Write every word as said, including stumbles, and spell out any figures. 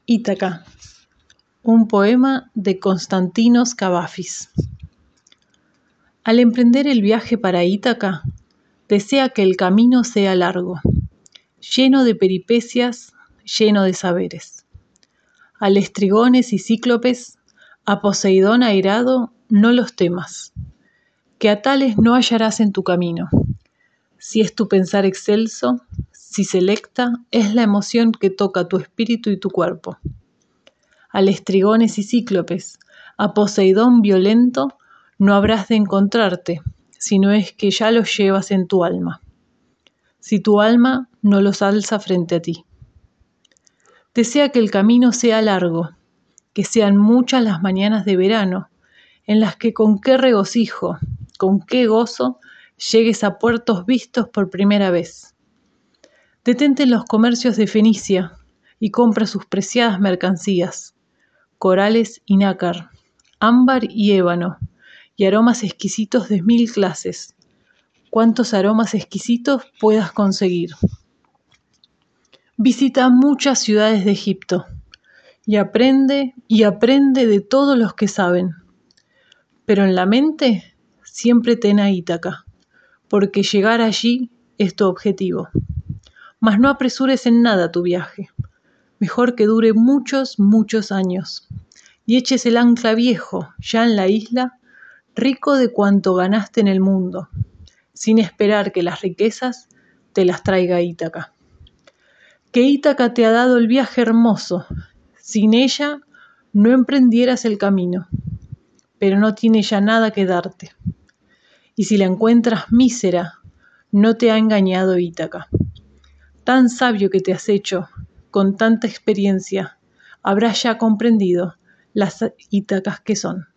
Ítaca, un poema de Konstantinos Kavafis. Al emprender el viaje para Ítaca, desea que el camino sea largo, lleno de peripecias, lleno de saberes. A lestrigones y cíclopes, a Poseidón airado, no los temas, que a tales no hallarás en tu camino. Si es tu pensar excelso, si selecta, es la emoción que toca tu espíritu y tu cuerpo. A lestrigones y cíclopes, a Poseidón violento, no habrás de encontrarte, sino es que ya los llevas en tu alma, si tu alma no los alza frente a ti. Desea que el camino sea largo, que sean muchas las mañanas de verano, en las que con qué regocijo, con qué gozo, llegues a puertos vistos por primera vez. Detente en los comercios de Fenicia y compra sus preciadas mercancías, corales y nácar, ámbar y ébano, y aromas exquisitos de mil clases, cuantos aromas exquisitos puedas conseguir. Visita muchas ciudades de Egipto, y aprende y aprende de todos los que saben. Pero en la mente siempre ten a Ítaca, porque llegar allí es tu objetivo. Mas no apresures en nada tu viaje. Mejor que dure muchos, muchos años, y eches el ancla viejo, ya en la isla, rico de cuanto ganaste en el mundo, sin esperar que las riquezas te las traiga Ítaca. Que Ítaca te ha dado el viaje hermoso, sin ella no emprendieras el camino, pero no tiene ya nada que darte. Y si la encuentras mísera, no te ha engañado Ítaca. Tan sabio que te has hecho, con tanta experiencia, habrás ya comprendido las Ítacas que son.